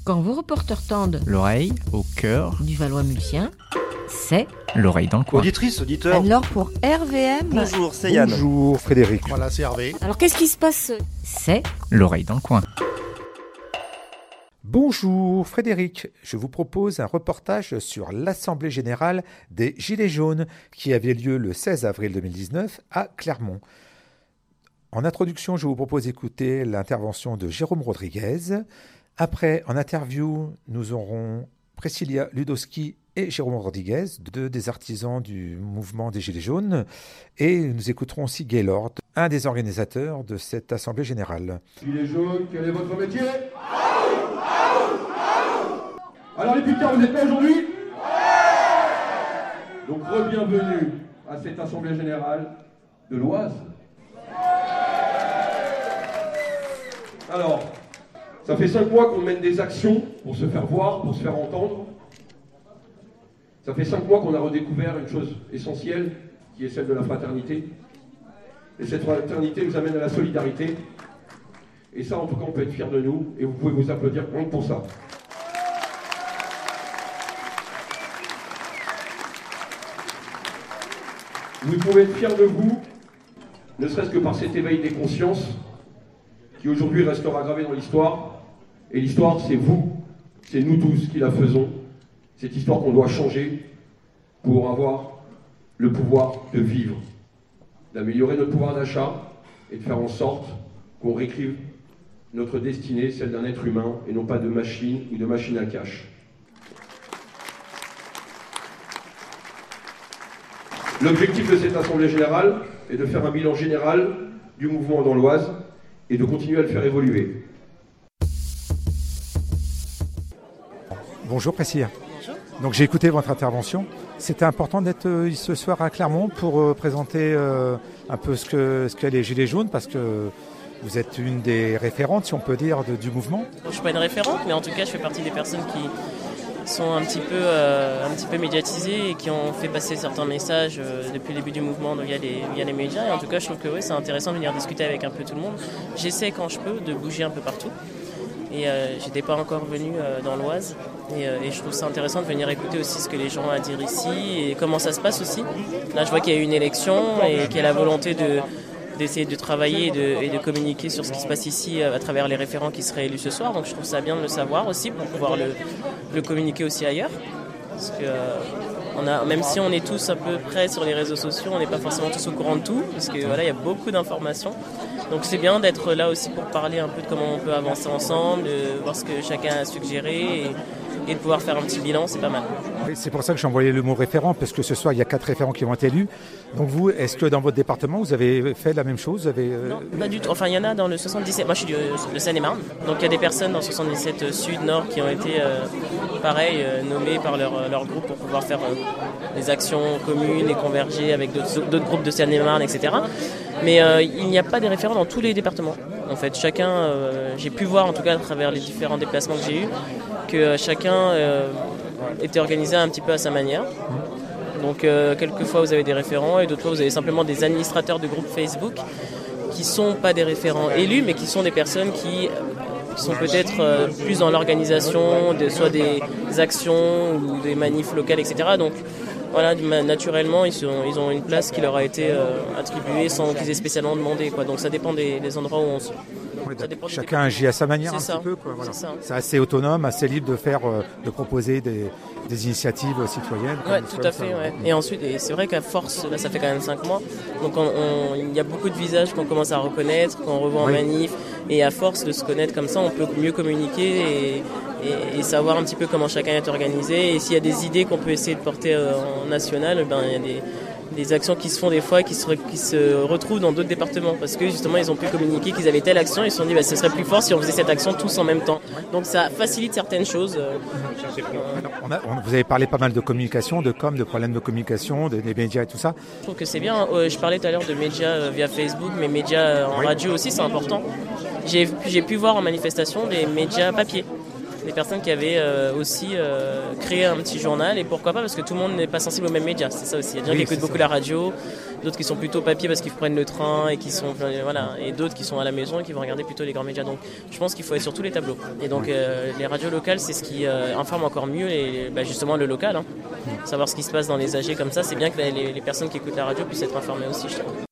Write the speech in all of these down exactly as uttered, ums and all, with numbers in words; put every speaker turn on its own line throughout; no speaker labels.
Quand vos reporters tendent
l'oreille au cœur
du Valois-Mulsien, c'est
l'oreille dans le coin.
Auditrice, auditeur.
Alors pour R V M,
Bonjour, c'est Yann.
Bonjour Frédéric.
Voilà, c'est Hervé.
alors qu'est-ce qui se passe? C'est
L'oreille dans le coin.
Bonjour Frédéric. Je vous propose un reportage sur l'Assemblée Générale des Gilets jaunes qui avait lieu le seize avril deux mille dix-neuf à Clermont. En introduction, je vous propose d'écouter l'intervention de Jérôme Rodriguez. Après, en interview, nous aurons Priscilla Ludowski et Jérôme Rodriguez, deux des artisans du mouvement des Gilets jaunes. Et nous écouterons aussi Gaylord, un des organisateurs de cette Assemblée Générale.
Gilets jaunes, quel est votre métier? Alors les putains, vous êtes là aujourd'hui? Donc re-bienvenue à cette Assemblée Générale de l'Oise. Alors, ça fait cinq mois qu'on mène des actions pour se faire voir, pour se faire entendre. Ça fait cinq mois qu'on a redécouvert une chose essentielle, qui est celle de la fraternité. Et cette fraternité nous amène à la solidarité. Et ça, en tout cas, on peut être fiers de nous, et vous pouvez vous applaudir rien que pour ça. Vous pouvez être fiers de vous, ne serait-ce que par cet éveil des consciences, qui aujourd'hui restera gravé dans l'histoire. Et l'histoire, c'est vous, c'est nous tous qui la faisons. Cette histoire qu'on doit changer pour avoir le pouvoir de vivre, d'améliorer notre pouvoir d'achat et de faire en sorte qu'on réécrive notre destinée, celle d'un être humain, et non pas de machine ou de machine à cash. L'objectif de cette Assemblée Générale est de faire un bilan général du mouvement dans l'Oise et de continuer à le faire évoluer.
Bonjour Priscilla. Bonjour. Donc j'ai écouté votre intervention. C'était important d'être euh, ce soir à Clermont pour euh, présenter euh, un peu ce que ce qu'est les Gilets jaunes, parce que vous êtes une des référentes, si on peut dire, de, du mouvement.
Je ne suis pas une référente, mais en tout cas je fais partie des personnes qui sont un petit peu, euh, un petit peu médiatisées et qui ont fait passer certains messages euh, depuis le début du mouvement via les, via les médias. Et en tout cas je trouve que oui, c'est intéressant de venir discuter avec un peu tout le monde. J'essaie quand je peux de bouger un peu partout. Et euh, j'étais pas encore venu euh, dans l'Oise et, euh, et je trouve ça intéressant de venir écouter aussi ce que les gens ont à dire ici et comment ça se passe aussi. Là je vois qu'il y a eu une élection et qu'il y a la volonté de, d'essayer de travailler et de, et de communiquer sur ce qui se passe ici à travers les référents qui seraient élus ce soir. Donc je trouve ça bien de le savoir aussi pour pouvoir le, le communiquer aussi ailleurs. Parce que euh, on a, même si on est tous à peu près sur les réseaux sociaux, on n'est pas forcément tous au courant de tout, parce que voilà, il y a beaucoup d'informations. Donc c'est bien d'être là aussi pour parler un peu de comment on peut avancer ensemble, de voir ce que chacun a suggéré et, et de pouvoir faire un petit bilan, c'est pas mal.
Oui, c'est pour ça que j'ai envoyé le mot référent, parce que ce soir il y a quatre référents qui vont être élus. Donc vous, est-ce que dans votre département vous avez fait la même chose? Vous avez, euh...
Non, pas du tout. Enfin, il y en a dans le soixante-dix-sept. Moi, je suis de Seine-et-Marne. Donc, il y a des personnes dans le soixante-dix-sept Sud, Nord qui ont été, euh, pareil, euh, nommées par leur, leur groupe pour pouvoir faire euh, des actions communes et converger avec d'autres, d'autres groupes de Seine-et-Marne, et cetera. Mais euh, il n'y a pas des référents dans tous les départements. En fait, chacun, euh, j'ai pu voir en tout cas à travers les différents déplacements que j'ai eus, que euh, chacun euh, était organisé un petit peu à sa manière. Donc euh, quelquefois vous avez des référents et d'autres fois vous avez simplement des administrateurs de groupes Facebook qui sont pas des référents élus mais qui sont des personnes qui sont peut-être euh, plus dans l'organisation, de, soit des actions ou des manifs locales, et cetera. Donc voilà, naturellement ils, sont, ils ont une place qui leur a été euh, attribuée sans qu'ils aient spécialement demandé, quoi. Donc ça dépend des, des endroits où on se...
Oui, chacun agit à sa manière. C'est un
ça.
petit peu, quoi. Voilà.
C'est,
c'est assez autonome, assez libre de faire, euh, de proposer des, des initiatives citoyennes.
Oui, tout à fait. Ouais. Et ensuite, et c'est vrai qu'à force, là, ça fait quand même cinq mois, donc on, on, il y a beaucoup de visages qu'on commence à reconnaître, qu'on revoit en oui. manif, et à force de se connaître comme ça, on peut mieux communiquer et, et, et savoir un petit peu comment chacun est organisé. Et s'il y a des idées qu'on peut essayer de porter euh, en national, ben il y a des des actions qui se font des fois, qui se, re, qui se retrouvent dans d'autres départements, parce que justement ils ont pu communiquer qu'ils avaient telle action, ils se sont dit bah, ce serait plus fort si on faisait cette action tous en même temps. Donc ça facilite certaines choses. Euh,
Alors, on a, on, vous avez parlé pas mal de communication, de com, de problèmes de communication, de, des médias et tout ça.
Je trouve que c'est bien. Euh, je parlais tout à l'heure de médias via Facebook, mais médias en oui. radio aussi, c'est important. J'ai, j'ai pu voir en manifestation des médias papier. des personnes qui avaient euh, aussi euh, créé un petit journal, et pourquoi pas, parce que tout le monde n'est pas sensible aux mêmes médias, c'est ça aussi. Il y a des gens
Oui,
qui écoutent
c'est
beaucoup
ça.
la radio, d'autres qui sont plutôt papier parce qu'ils prennent le train et qui sont euh, voilà, et d'autres qui sont à la maison et qui vont regarder plutôt les grands médias. Donc je pense qu'il faut être sur tous les tableaux. Et donc euh, les radios locales, c'est ce qui euh, informe encore mieux les, bah, justement le local. Hein. Savoir ce qui se passe dans les A G comme ça, c'est bien que les, les personnes qui écoutent la radio puissent être informées aussi, je trouve.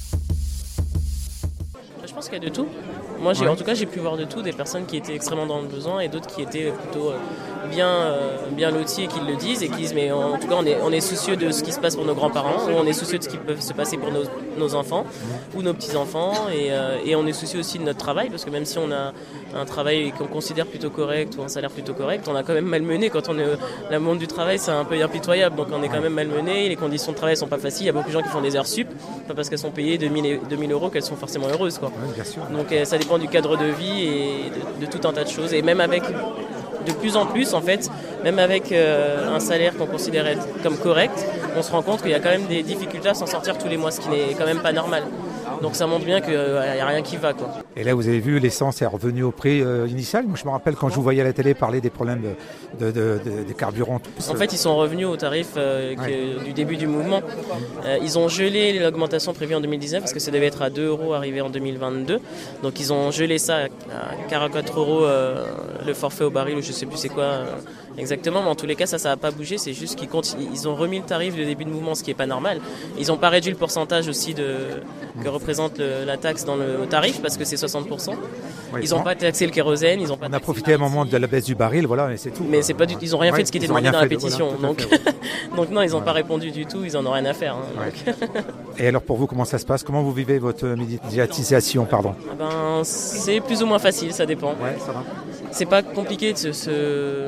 Je pense qu'il y a de tout. Moi, j'ai,
Ouais.
en tout cas, j'ai pu voir de tout, des personnes qui étaient extrêmement dans le besoin et d'autres qui étaient plutôt euh, bien, euh, bien lotis et qui le disent et qui disent, mais en tout cas, on est, on est soucieux de ce qui se passe pour nos grands-parents, ou on est soucieux de ce qui peut se passer pour nos, nos enfants ou nos petits-enfants, et, euh, et on est soucieux aussi de notre travail, parce que même si on a un travail qu'on considère plutôt correct ou un salaire plutôt correct, on a quand même malmené. Quand on est le monde du travail, c'est un peu impitoyable, donc on est quand même malmené, les conditions de travail sont pas faciles, il y a beaucoup de gens qui font des heures sup, pas parce qu'elles sont payées deux mille euros qu'elles sont forcément heureuses, quoi.
Oui, bien sûr.
Donc euh, ça dépend du cadre de vie et de, de tout un tas de choses. Et même avec, de plus en plus en fait, même avec euh, un salaire qu'on considère être comme correct, on se rend compte qu'il y a quand même des difficultés à s'en sortir tous les mois, ce qui n'est quand même pas normal. Donc ça montre bien qu'il n'y a rien qui va, quoi.
Et là, vous avez vu, l'essence est revenue au prix euh, initial. Moi, je me rappelle quand je vous voyais à la télé parler des problèmes de, de, de, de- des carburants. Tout
En
ça.
fait, ils sont revenus au tarif euh, que-
Ouais.
du début du mouvement. Euh, ils ont gelé l'augmentation prévue en deux mille dix-neuf parce que ça devait être à deux euros arrivé en deux mille vingt-deux. Donc ils ont gelé ça à quarante-quatre euros euh, le forfait au baril, ou je sais plus c'est quoi euh, exactement. Mais en tous les cas, ça, ça n'a pas bougé. C'est juste qu'ils continuent. Ils ont remis le tarif du début de mouvement, ce qui n'est pas normal. Ils n'ont pas réduit le pourcentage aussi de, que représente le- la taxe dans le tarif, parce que c'est soixante pour cent.
Oui,
Ils n'ont pas taxé le kérosène. Ils ont pas
On a
taxé
profité à un
le
moment de la baisse du baril, voilà, et c'est tout.
Mais c'est pas du, ils ont rien
Ouais,
fait de ce qui était
ils ont
demandé
rien
dans la
fait de-
pétition.
voilà, tout à
donc,
fait, ouais.
donc non, ils n'ont
Voilà.
pas répondu du tout. Ils en ont rien à faire. hein.
Ouais.
Donc,
Et alors pour vous, comment ça se passe? Comment vous vivez votre médiatisation, pardon?
ah ben, c'est plus ou moins facile, ça dépend.
Ouais, ça va.
C'est pas compliqué de se, se-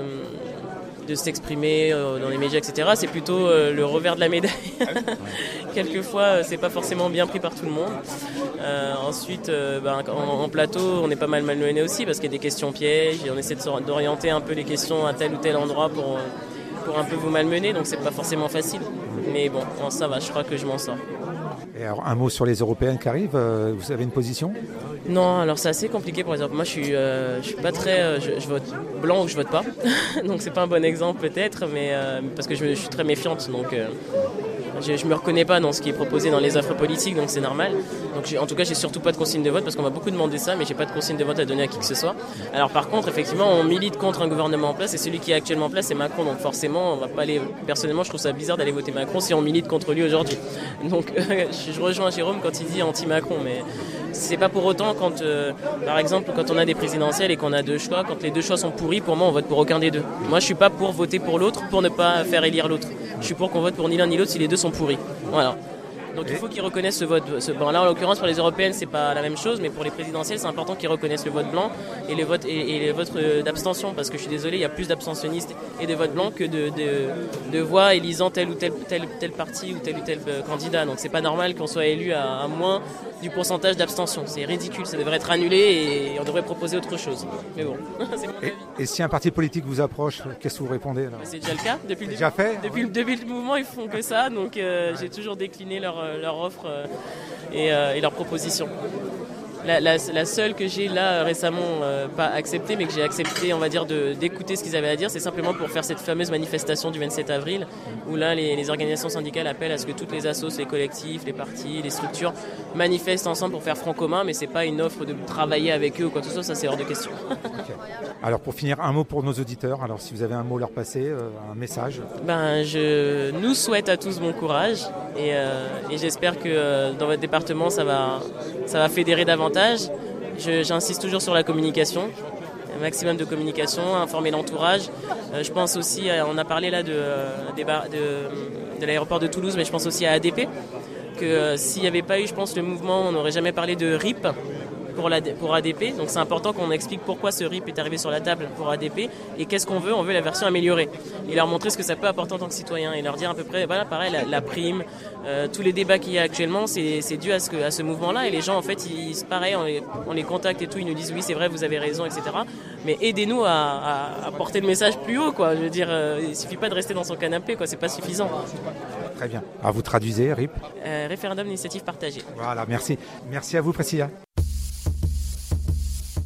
de s'exprimer euh, dans les médias, et cetera. C'est plutôt euh, le revers de la médaille. Quelquefois, euh, c'est pas forcément bien pris par tout le monde. Euh, ensuite, euh, ben, en, en plateau, on est pas mal malmené aussi parce qu'il y a des questions pièges et on essaie de s'or- d'orienter un peu les questions à tel ou tel endroit pour, euh, pour un peu vous malmener. Donc, c'est pas forcément facile. Mais bon, bon, ça va, je crois que je m'en sors.
Et alors, un mot sur les Européennes qui arrivent. euh, Vous avez une position?
Non, alors c'est assez compliqué pour les Européens. Moi, je suis, euh, je suis pas très, euh, je, je vote blanc ou je vote pas. Donc c'est pas un bon exemple peut-être, mais euh, parce que je, je suis très méfiante. Donc euh, je, je me reconnais pas dans ce qui est proposé dans les offres politiques, donc c'est normal. Donc j'ai- en tout cas, j'ai surtout pas de consigne de vote parce qu'on m'a beaucoup demandé ça, mais j'ai pas de consigne de vote à donner à qui que ce soit. Alors par contre, effectivement, on milite contre un gouvernement en place et celui qui est actuellement en place, c'est Macron. Donc forcément, on va pas aller. Personnellement, je trouve ça bizarre d'aller voter Macron si on milite contre lui aujourd'hui. Donc euh, je rejoins Jérôme quand il dit anti-Macron, mais c'est pas pour autant quand, euh, par exemple, quand on a des présidentielles et qu'on a deux choix, quand les deux choix sont pourris, pour moi, on vote pour aucun des deux. Moi, je suis pas pour voter pour l'autre pour ne pas faire élire l'autre. Je suis pour qu'on vote pour ni l'un ni l'autre si les deux sont pourris. Voilà. Donc il faut qu'ils reconnaissent ce vote. Ce, bon, là, en l'occurrence, pour les européennes, c'est pas la même chose, mais pour les présidentielles, c'est important qu'ils reconnaissent le vote blanc et les votes, et, et les votes euh, d'abstention, parce que je suis désolé, il y a plus d'abstentionnistes et de votes blancs que de, de, de voix élisant tel ou tel, tel, tel parti ou tel ou tel euh, candidat. Donc c'est pas normal qu'on soit élu à, à moins du pourcentage d'abstention. C'est ridicule, ça devrait être annulé et on devrait proposer autre chose. Mais bon, c'est mon avis.
Et, et si un parti politique vous approche, qu'est-ce que vous répondez alors?
C'est déjà le cas depuis le
C'est déjà
début.
fait?
Depuis, le- depuis le mouvement, ils font que ça, donc euh, j'ai toujours décliné leur, euh, leur offre euh, et, euh, et leurs propositions. La, la, la seule que j'ai là récemment euh, pas acceptée, mais que j'ai accepté, on va dire, de, d'écouter ce qu'ils avaient à dire, c'est simplement pour faire cette fameuse manifestation du vingt-sept avril, où là les, les organisations syndicales appellent à ce que toutes les assos, les collectifs, les partis, les structures manifestent ensemble pour faire front commun, mais c'est pas une offre de travailler avec eux ou quoi que ce soit, ça c'est hors de question.
Ok. Alors pour finir, un mot pour nos auditeurs. Alors si vous avez un mot à leur passer, euh, un message.
Ben, je nous souhaite à tous bon courage et, euh, et j'espère que euh, dans votre département ça va, ça va fédérer davantage. Je, j'insiste toujours sur la communication, un maximum de communication, informer l'entourage. Euh, je pense aussi, à, on a parlé là de, euh, des bar- de, de l'aéroport de Toulouse, mais je pense aussi à A D P, que euh, s'il n'y avait pas eu, je pense, le mouvement, on n'aurait jamais parlé de R I P. Pour, la, pour A D P, donc c'est important qu'on explique pourquoi ce R I P est arrivé sur la table pour A D P et qu'est-ce qu'on veut, on veut la version améliorée et leur montrer ce que ça peut apporter en tant que citoyen et leur dire à peu près, voilà pareil, la, la prime, euh, tous les débats qu'il y a actuellement, c'est, c'est dû à ce, que, à ce mouvement-là et les gens en fait, ils, pareil, on les, on les contacte et tout, ils nous disent oui c'est vrai, vous avez raison, et cetera. Mais aidez-nous à, à, à porter le message plus haut, quoi. Je veux dire, euh, il suffit pas de rester dans son canapé, quoi, c'est pas suffisant.
Très bien. Alors vous traduisez, R I P.
Euh, référendum d'initiative partagée.
Voilà, merci. Merci à vous, Priscilla.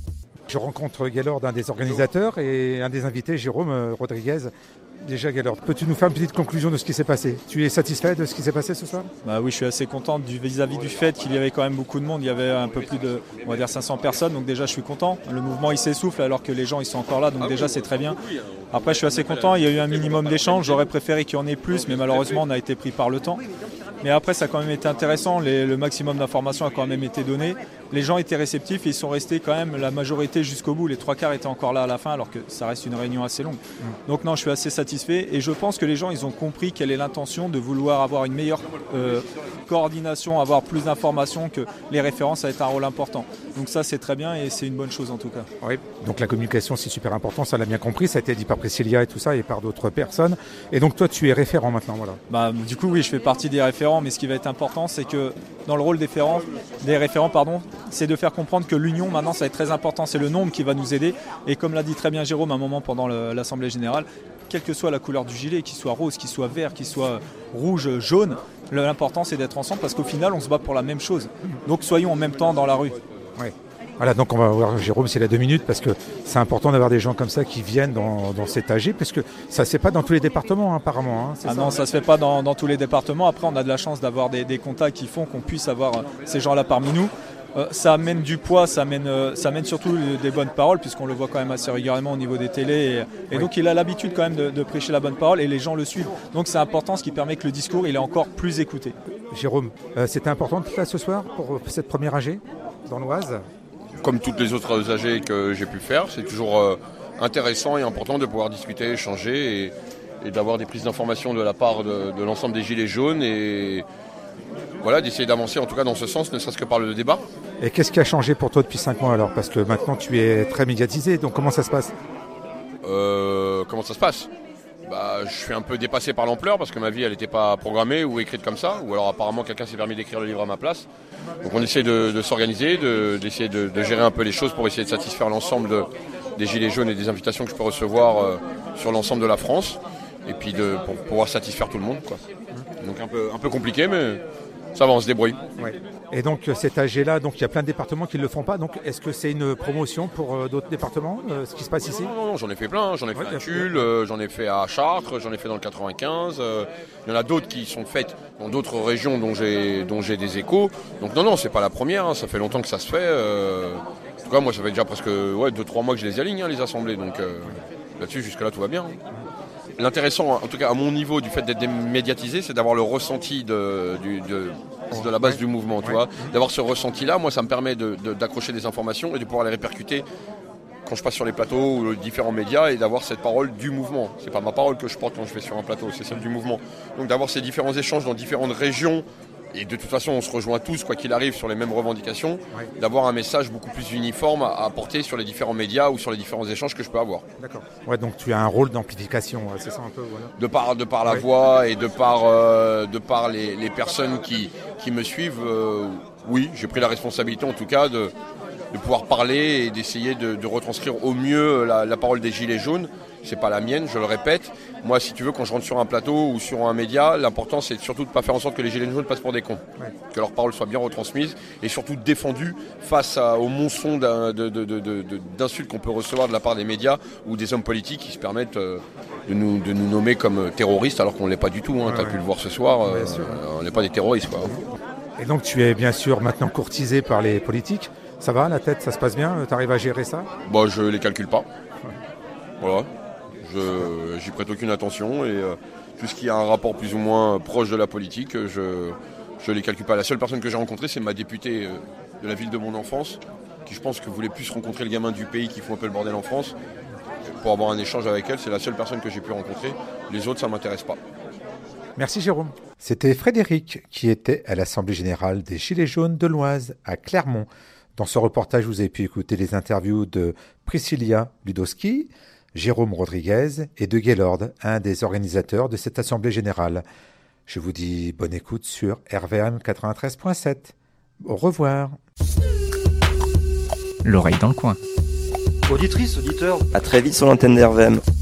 Je rencontre Gaylord, un des organisateurs, et un des invités, Jérôme euh, Rodriguez. Déjà, Gaylord, peux-tu nous faire une petite conclusion de ce qui s'est passé? Tu es satisfait de ce qui s'est passé ce soir?
Bah oui, je suis assez content du, vis-à-vis du fait qu'il y avait quand même beaucoup de monde. Il y avait un peu plus de, on va dire cinq cents personnes, donc déjà je suis content. Le mouvement il s'essouffle alors que les gens ils sont encore là, donc déjà c'est très bien. Après je suis assez content, il y a eu un minimum d'échanges, j'aurais préféré qu'il y en ait plus, mais malheureusement on a été pris par le temps. Mais après ça a quand même été intéressant, les, le maximum d'informations a quand même été donné. Les gens étaient réceptifs et ils sont restés quand même la majorité jusqu'au bout. Les trois quarts étaient encore là à la fin alors que ça reste une réunion assez longue. Donc non, je suis assez satisfait et je pense que les gens ils ont compris quelle est l'intention de vouloir avoir une meilleure euh, coordination, avoir plus d'informations, que les références ça a été un rôle important. Donc ça c'est très bien et c'est une bonne chose en tout cas.
Oui, donc la communication c'est super important, ça l'a bien compris, ça a été dit par Priscilla et tout ça et par d'autres personnes. Et donc toi tu es référent maintenant, voilà.
Bah, du coup oui, je fais partie des référents, mais ce qui va être important c'est que dans le rôle des référents, des référents pardon, c'est de faire comprendre que l'union maintenant ça va être très important, c'est le nombre qui va nous aider. Et comme l'a dit très bien Jérôme à un moment pendant le, l'Assemblée Générale, quelle que soit la couleur du gilet, qu'il soit rose, qu'il soit vert, qu'il soit rouge, jaune, l'important c'est d'être ensemble parce qu'au final on se bat pour la même chose. Donc soyons en même temps dans la rue.
Ouais. Voilà, donc on va voir Jérôme, c'est la deux minutes parce que c'est important d'avoir des gens comme ça qui viennent dans, dans cet A G parce que ça ne se fait pas dans tous les départements hein, apparemment. Hein,
ah
ça,
non, ça ne se fait pas dans, dans tous les départements. Après, on a de la chance d'avoir des, des contacts qui font qu'on puisse avoir euh, ces gens-là parmi nous. Euh, ça amène du poids, ça amène, euh, ça amène surtout des bonnes paroles puisqu'on le voit quand même assez régulièrement au niveau des télés. Et, et oui. Donc il a l'habitude quand même de, de prêcher la bonne parole et les gens le suivent. Donc c'est important, ce qui permet que le discours il est encore plus écouté.
Jérôme, euh, c'était important de là ce soir pour cette première A G dans l'Oise?
Comme toutes les autres A G que j'ai pu faire, c'est toujours euh, intéressant et important de pouvoir discuter, échanger et, et d'avoir des prises d'informations de la part de, de l'ensemble des Gilets jaunes et voilà, d'essayer d'avancer en tout cas dans ce sens, ne serait-ce que par le débat.
Et qu'est-ce qui a changé pour toi depuis cinq mois alors? Parce que maintenant tu es très médiatisé, donc comment ça se passe?
euh, Comment ça se passe Bah, je suis un peu dépassé par l'ampleur parce que ma vie elle n'était pas programmée ou écrite comme ça, ou alors apparemment quelqu'un s'est permis d'écrire le livre à ma place. Donc on essaie de, de s'organiser, de, d'essayer de, de gérer un peu les choses pour essayer de satisfaire l'ensemble de, des Gilets jaunes et des invitations que je peux recevoir euh, sur l'ensemble de la France, et puis de, pour pouvoir satisfaire tout le monde, quoi. Donc un peu, un peu compliqué, mais ça va, on se débrouille.
Ouais. Et donc cet A G-là, donc il y a plein de départements qui ne le font pas. Donc est-ce que c'est une promotion pour euh, d'autres départements, euh, ce qui se passe ici?
Non, non, non, j'en ai fait plein. J'en ai fait
ouais,
à Tulle, euh, j'en ai fait à Chartres, j'en ai fait dans le quatre-vingt-quinze. Euh, il y en a d'autres qui sont faites dans d'autres régions dont j'ai, dont j'ai des échos. Donc non, non, c'est pas la première. Hein, ça fait longtemps que ça se fait. Euh, en tout cas, moi, ça fait déjà presque ouais, deux trois mois que je les aligne, hein, les assemblées. Donc euh, là-dessus, jusque-là, tout va bien. Hein. L'intéressant, en tout cas à mon niveau, du fait d'être médiatisé, c'est d'avoir le ressenti de, du, de, de la base ouais. du mouvement, tu ouais. vois. D'avoir ce ressenti-là, moi, ça me permet de, de, d'accrocher des informations et de pouvoir les répercuter quand je passe sur les plateaux ou différents médias et d'avoir cette parole du mouvement. C'est pas ma parole que je porte quand je vais sur un plateau, c'est celle du mouvement. Donc d'avoir ces différents échanges dans différentes régions, et de toute façon on se rejoint tous, quoi qu'il arrive, sur les mêmes revendications, ouais. d'avoir un message beaucoup plus uniforme à apporter sur les différents médias ou sur les différents échanges que je peux avoir.
D'accord. Ouais, donc tu as un rôle d'amplification, c'est ça un peu, voilà.
De par, de par la ouais. voix et de par, euh, de par les, les personnes qui, qui me suivent, euh, oui, j'ai pris la responsabilité en tout cas de, de pouvoir parler et d'essayer de, de retranscrire au mieux la, la parole des Gilets jaunes. C'est pas la mienne, je le répète. Moi, si tu veux, quand je rentre sur un plateau ou sur un média, l'important c'est surtout de ne pas faire en sorte que les Gilets jaunes passent pour des cons. Ouais. Que leur parole soit bien retransmise et surtout défendue face à, au monçon de, de, de, de, de, d'insultes qu'on peut recevoir de la part des médias ou des hommes politiques qui se permettent euh, de, nous, de nous nommer comme terroristes alors qu'on ne l'est pas du tout. Hein. Ouais, tu as ouais. pu le voir ce soir, euh, on n'est pas des terroristes, quoi.
Et donc tu es bien sûr maintenant courtisé par les politiques. Ça va, la tête, ça se passe bien? Tu arrives à gérer ça?
Bah, je ne les calcule pas. Ouais. Voilà. Je, j'y prête aucune attention et euh, tout ce qui a un rapport plus ou moins proche de la politique, je ne les calcule pas. La seule personne que j'ai rencontrée, c'est ma députée euh, de la ville de mon enfance, qui je pense que voulait plus rencontrer le gamin du pays qui fout un peu le bordel en France, pour avoir un échange avec elle. C'est la seule personne que j'ai pu rencontrer. Les autres, ça ne m'intéresse pas.
Merci Jérôme. C'était Frédéric qui était à l'Assemblée Générale des Gilets jaunes de l'Oise, à Clermont. Dans ce reportage, vous avez pu écouter les interviews de Priscilla Ludowski, Jérôme Rodriguez et de Gaylord, un des organisateurs de cette Assemblée Générale. Je vous dis bonne écoute sur R V M quatre-vingt-treize point sept. Au revoir.
L'oreille dans le coin.
Auditrice, auditeur.
À très vite sur l'antenne d'R V M.